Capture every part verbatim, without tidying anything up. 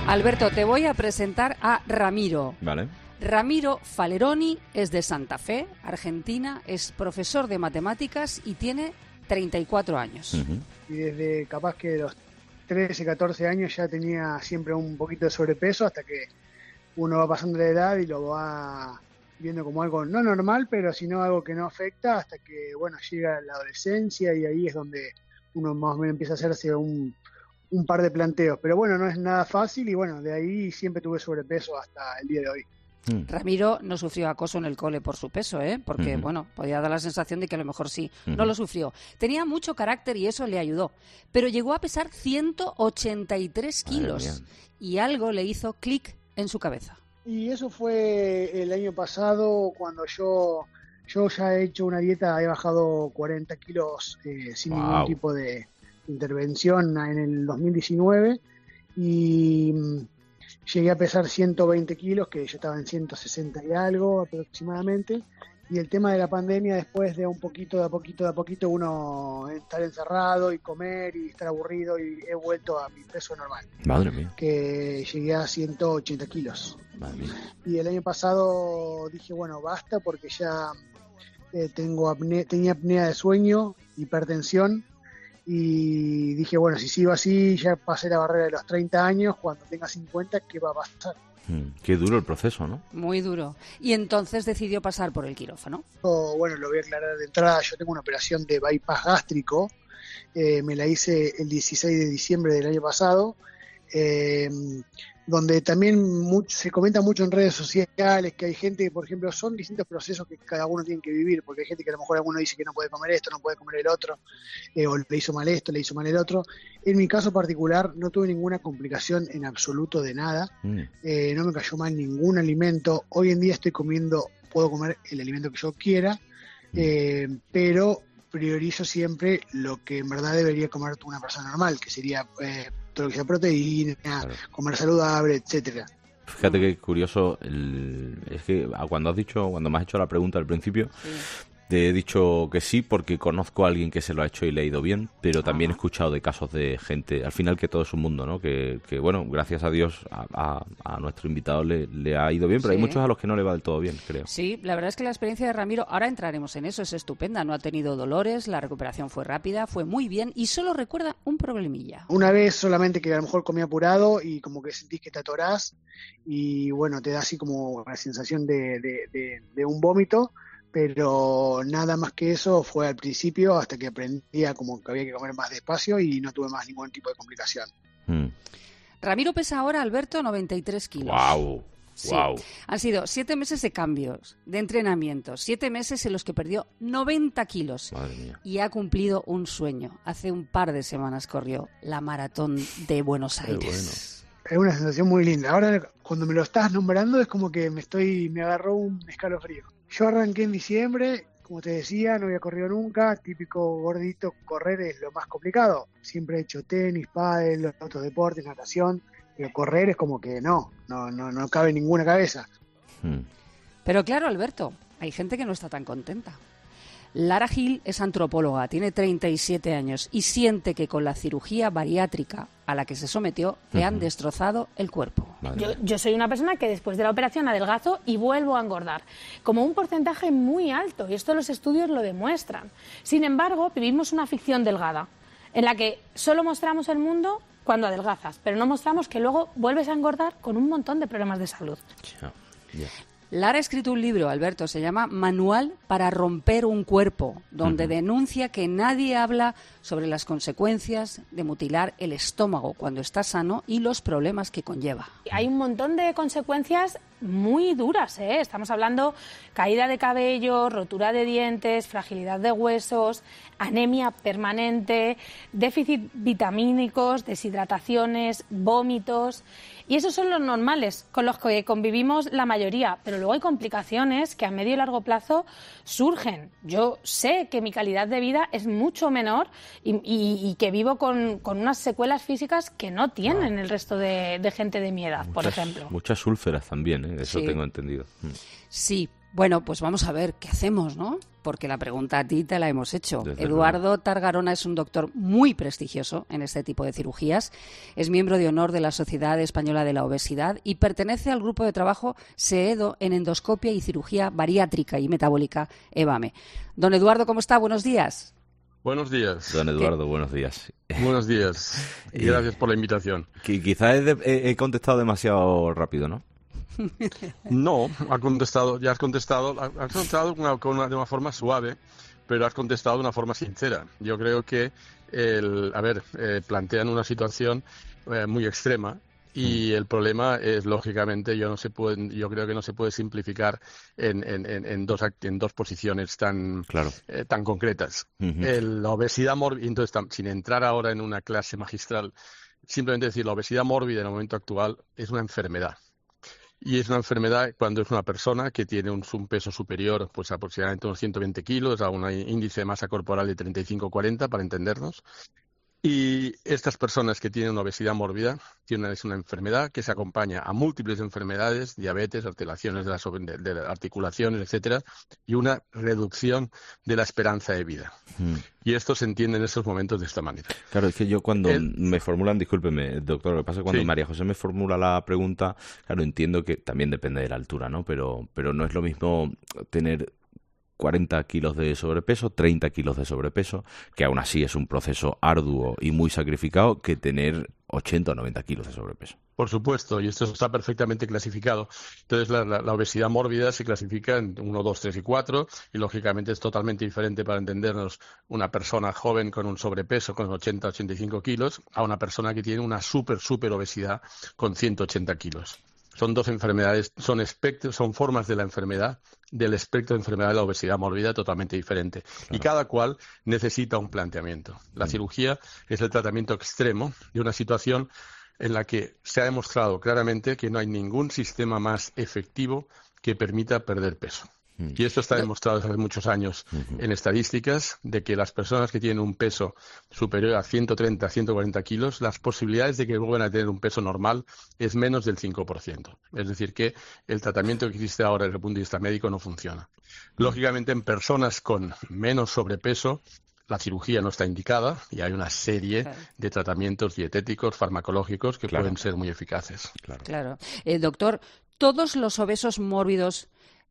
Alberto, te voy a presentar a Ramiro. Vale. Ramiro Faleroni es de Santa Fe, Argentina, es profesor de matemáticas y tiene treinta y cuatro años. Uh-huh. Y desde capaz que de los trece, catorce años ya tenía siempre un poquito de sobrepeso hasta que uno va pasando la edad y lo va viendo como algo no normal, pero sino algo que no afecta hasta que, bueno, llega la adolescencia y ahí es donde uno más o menos empieza a hacerse un, un par de planteos. Pero bueno, no es nada fácil y bueno, de ahí siempre tuve sobrepeso hasta el día de hoy. Ramiro no sufrió acoso en el cole por su peso, ¿eh? Porque, uh-huh. bueno, podía dar la sensación de que a lo mejor sí, uh-huh. no lo sufrió. Tenía mucho carácter y eso le ayudó, pero llegó a pesar ciento ochenta y tres kilos y algo le hizo clic en su cabeza. Y eso fue el año pasado cuando yo, yo ya he hecho una dieta, he bajado cuarenta kilos eh, sin wow. ningún tipo de intervención en el dos mil diecinueve y llegué a pesar ciento veinte kilos, que yo estaba en ciento sesenta y algo aproximadamente, y el tema de la pandemia, después de un poquito, de a poquito, de a poquito, uno estar encerrado y comer y estar aburrido, y he vuelto a mi peso normal. Madre mía. Que llegué a ciento ochenta kilos. Madre mía. Y el año pasado dije, bueno, basta, porque ya eh, tengo apne- tenía apnea de sueño, hipertensión, y dije, bueno, si sigo así, ya pasé la barrera de los treinta años, cuando tenga cincuenta, ¿qué va a pasar? Mm, qué duro el proceso, ¿no? Muy duro. Y entonces decidió pasar por el quirófano. Oh, bueno, lo voy a aclarar de entrada. Yo tengo una operación de bypass gástrico. Eh, me la hice el dieciséis de diciembre del año pasado. Eh, donde también mucho, se comenta mucho en redes sociales que hay gente que, por ejemplo, son distintos procesos que cada uno tiene que vivir, porque hay gente que a lo mejor alguno dice que no puede comer esto, no puede comer el otro, eh, o le hizo mal esto, le hizo mal el otro. En mi caso particular no tuve ninguna complicación en absoluto de nada, mm. eh, no me cayó mal ningún alimento. Hoy en día estoy comiendo, puedo comer el alimento que yo quiera, mm. eh, pero priorizo siempre lo que en verdad debería comer una persona normal, que sería eh, todo lo que sea proteína, claro. comer saludable, etcétera. Fíjate que curioso, el, es que cuando has dicho, cuando me has hecho la pregunta al principio, sí. te he dicho que sí porque conozco a alguien que se lo ha hecho y le ha ido bien, pero también Ajá. he escuchado de casos de gente, al final que todo es un mundo, ¿no? Que, que bueno, gracias a Dios a, a, a nuestro invitado le, le ha ido bien, pero sí. hay muchos a los que no le va del todo bien, creo. Sí, la verdad es que la experiencia de Ramiro, ahora entraremos en eso, es estupenda, no ha tenido dolores, la recuperación fue rápida, fue muy bien y solo recuerda un problemilla. Una vez solamente que a lo mejor comí apurado y como que sentís que te atorás y bueno, te da así como la sensación de, de, de, de un vómito, pero nada más que eso fue al principio hasta que aprendía como que había que comer más despacio y no tuve más ningún tipo de complicación. Mm. Ramiro pesa ahora, Alberto, noventa y tres kilos. ¡Wow! Sí. Wow. Han sido siete meses de cambios, de entrenamiento, siete meses en los que perdió noventa kilos. Madre mía. Y ha cumplido un sueño. Hace un par de semanas corrió la maratón de Buenos Aires. Qué bueno. Es una sensación muy linda. Ahora, cuando me lo estás nombrando, es como que me estoy me agarró un escalofrío. Yo arranqué en diciembre, como te decía, no había corrido nunca, típico gordito, correr es lo más complicado. Siempre he hecho tenis, pádel, otros deportes, natación, pero correr es como que no, no, no, no cabe en ninguna cabeza. Hmm. Pero claro, Alberto, hay gente que no está tan contenta. Lara Gil es antropóloga, tiene treinta y siete años y siente que con la cirugía bariátrica a la que se sometió le han destrozado el cuerpo. Yo, yo soy una persona que después de la operación adelgazo y vuelvo a engordar, como un porcentaje muy alto, y esto los estudios lo demuestran. Sin embargo, vivimos una ficción delgada, en la que solo mostramos el mundo cuando adelgazas, pero no mostramos que luego vuelves a engordar con un montón de problemas de salud. Yeah. Yeah. Lara ha escrito un libro, Alberto, se llama Manual para romper un cuerpo, donde uh-huh. denuncia que nadie habla sobre las consecuencias de mutilar el estómago cuando está sano y los problemas que conlleva. Hay un montón de consecuencias muy duras, ¿eh? Estamos hablando caída de cabello, rotura de dientes, fragilidad de huesos, anemia permanente, déficit vitamínicos, deshidrataciones, vómitos. Y esos son los normales, con los que convivimos la mayoría, pero luego hay complicaciones que a medio y largo plazo surgen. Yo sé que mi calidad de vida es mucho menor y, y, y que vivo con, con unas secuelas físicas que no tienen wow. el resto de, de gente de mi edad, muchas, por ejemplo. Muchas úlceras también, ¿eh? Eso sí. tengo entendido. Sí, Bueno, pues vamos a ver qué hacemos, ¿no? Porque la pregunta a ti te la hemos hecho. Desde Eduardo luego. Targarona es un doctor muy prestigioso en este tipo de cirugías. Es miembro de honor de la Sociedad Española de la Obesidad y pertenece al grupo de trabajo SEEDO en endoscopia y cirugía bariátrica y metabólica EBAME. Don Eduardo, ¿cómo está? Buenos días. Buenos días. Don Eduardo, buenos días. Buenos días. Y gracias por la invitación. Quizás he, he, he contestado demasiado rápido, ¿no? No, ha contestado, ya has contestado, has contestado una, una, de una forma suave, pero has contestado de una forma sincera. Yo creo que, el, a ver, eh, plantean una situación eh, muy extrema. Y el problema es, lógicamente, yo no se puede, yo creo que no se puede simplificar en, en, en, dos, en dos posiciones tan, claro. eh, tan concretas. Uh-huh. El, la obesidad mórbida, entonces, sin entrar ahora en una clase magistral, simplemente decir, la obesidad mórbida en el momento actual es una enfermedad. Y es una enfermedad cuando es una persona que tiene un, un peso superior, pues aproximadamente unos ciento veinte kilos, a un índice de masa corporal de treinta y cinco a cuarenta, para entendernos. Y estas personas que tienen una obesidad mórbida tienen es una enfermedad que se acompaña a múltiples enfermedades, diabetes, alteraciones de las, de, de las articulaciones, etcétera, y una reducción de la esperanza de vida. Mm. Y esto se entiende en estos momentos de esta manera. Claro, es que yo cuando El... me formulan, discúlpeme, doctor, lo que pasa es que cuando sí. María José me formula la pregunta, claro, entiendo que también depende de la altura, ¿no? Pero, pero no es lo mismo tener cuarenta kilos de sobrepeso, treinta kilos de sobrepeso, que aún así es un proceso arduo y muy sacrificado, que tener ochenta o noventa kilos de sobrepeso. Por supuesto, y esto está perfectamente clasificado. Entonces, la, la, la obesidad mórbida se clasifica en uno, dos, tres y cuatro, y lógicamente es totalmente diferente, para entendernos, una persona joven con un sobrepeso con ochenta, ochenta y cinco kilos a una persona que tiene una súper, súper obesidad con ciento ochenta kilos. Son dos enfermedades, son espectros, son formas de la enfermedad, del espectro de enfermedad de la obesidad mórbida totalmente diferente. Claro. Y cada cual necesita un planteamiento. La mm. cirugía es el tratamiento extremo de una situación en la que se ha demostrado claramente que no hay ningún sistema más efectivo que permita perder peso. Y esto está demostrado desde hace muchos años uh-huh. en estadísticas, de que las personas que tienen un peso superior a ciento treinta a ciento cuarenta kilos, las posibilidades de que vuelvan a tener un peso normal es menos del cinco por ciento. Es decir, que el tratamiento que existe ahora desde el punto de vista médico no funciona. Lógicamente, en personas con menos sobrepeso, la cirugía no está indicada y hay una serie claro. de tratamientos dietéticos, farmacológicos que claro. pueden ser muy eficaces. Claro. claro. Eh, doctor, ¿todos los obesos mórbidos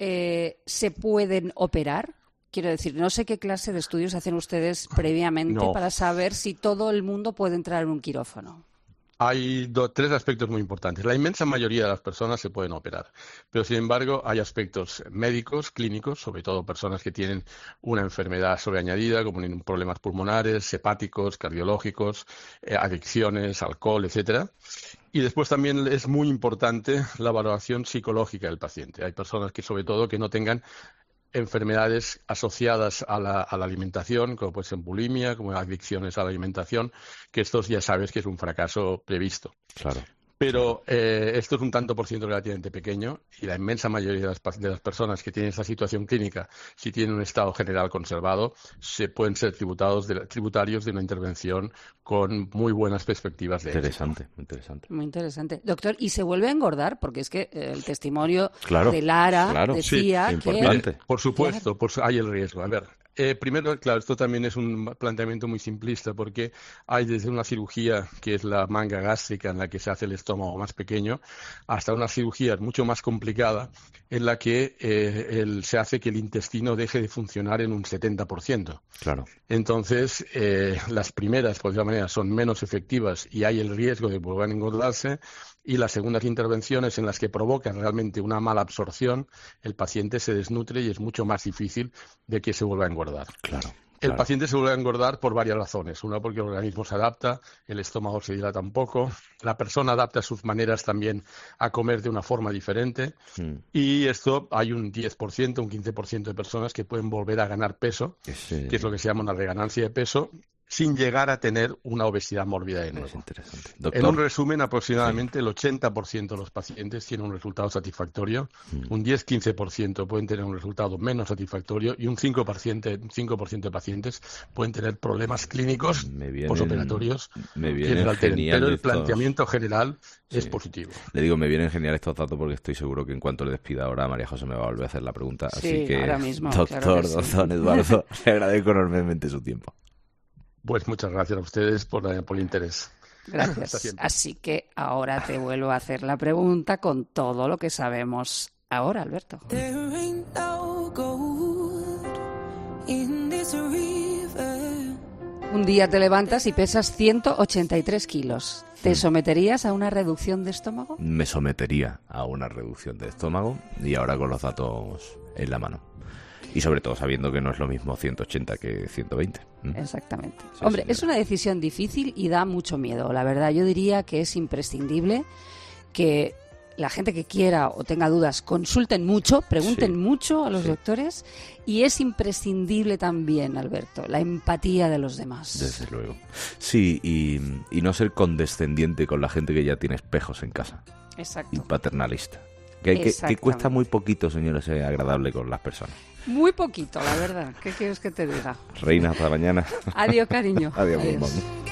Eh, se pueden operar? Quiero decir, no sé qué clase de estudios hacen ustedes previamente no. para saber si todo el mundo puede entrar en un quirófano. Hay do, tres aspectos muy importantes. La inmensa mayoría de las personas se pueden operar, pero sin embargo hay aspectos médicos, clínicos, sobre todo personas que tienen una enfermedad sobreañadida, como problemas pulmonares, hepáticos, cardiológicos, eh, adicciones, alcohol, etcétera. Y después también es muy importante la valoración psicológica del paciente. Hay personas que, sobre todo, que no tengan enfermedades asociadas a la, a la alimentación, como puede ser bulimia, como adicciones a la alimentación, que estos ya sabes que es un fracaso previsto. Claro. Pero eh, esto es un tanto por ciento relativamente pequeño y la inmensa mayoría de las, de las personas que tienen esta situación clínica, si tienen un estado general conservado, se pueden ser tributados de, tributarios de una intervención con muy buenas perspectivas de interesante, éxito. Muy interesante. Muy interesante. Doctor, ¿y se vuelve a engordar? Porque es que el testimonio claro, de Lara claro, decía sí, que... importante. Por supuesto, por, hay el riesgo. A ver, Eh, primero, claro, esto también es un planteamiento muy simplista, porque hay desde una cirugía que es la manga gástrica, en la que se hace el estómago más pequeño, hasta una cirugía mucho más complicada en la que eh, el, se hace que el intestino deje de funcionar en un setenta por ciento. Claro. Entonces, eh, las primeras, por decirlo de manera, son menos efectivas y hay el riesgo de volver a engordarse, y las segundas intervenciones, en las que provocan realmente una mala absorción, el paciente se desnutre y es mucho más difícil de que se vuelva a engordar. Claro. El Claro. paciente se vuelve a engordar por varias razones. Una, porque el organismo se adapta, el estómago se dilata un poco, la persona adapta sus maneras también a comer de una forma diferente, mm. y esto hay un diez por ciento, un quince por ciento de personas que pueden volver a ganar peso, Ese... que es lo que se llama una reganancia de peso, sin llegar a tener una obesidad mórbida de nuevo. Es interesante. Doctor. En un resumen, aproximadamente sí. el ochenta por ciento de los pacientes tienen un resultado satisfactorio, mm. un diez a quince por ciento pueden tener un resultado menos satisfactorio y un cinco por ciento, cinco por ciento de pacientes pueden tener problemas clínicos posoperatorios me vienen genial. Pero el estos... planteamiento general sí. es positivo. Le digo, me vienen genial estos datos porque estoy seguro que en cuanto le despida ahora, María José me va a volver a hacer la pregunta. Sí, así que, ahora mismo, doctor, claro que sí. doctor Eduardo, le agradezco enormemente su tiempo. Pues muchas gracias a ustedes por, por el interés. Gracias. Así que ahora te vuelvo a hacer la pregunta con todo lo que sabemos ahora, Alberto. Un día te levantas y pesas ciento ochenta y tres kilos. ¿Te someterías a una reducción de estómago? Me sometería a una reducción de estómago y ahora con los datos en la mano. Y sobre todo sabiendo que no es lo mismo ciento ochenta que ciento veinte. ¿Mm? Exactamente. Sí, Hombre, señora. Es una decisión difícil y da mucho miedo. La verdad, yo diría que es imprescindible que la gente que quiera o tenga dudas consulten mucho, pregunten sí, mucho a los sí. doctores, y es imprescindible también, Alberto, la empatía de los demás. Desde luego. Sí, y, y no ser condescendiente con la gente que ya tiene espejos en casa. Exacto. Y paternalista. Que, hay que, que cuesta muy poquito, señores, ser agradable con las personas. Muy poquito, la verdad. ¿Qué quieres que te diga? Reina, hasta mañana. Adiós, cariño. Adiós, Adiós. Adiós.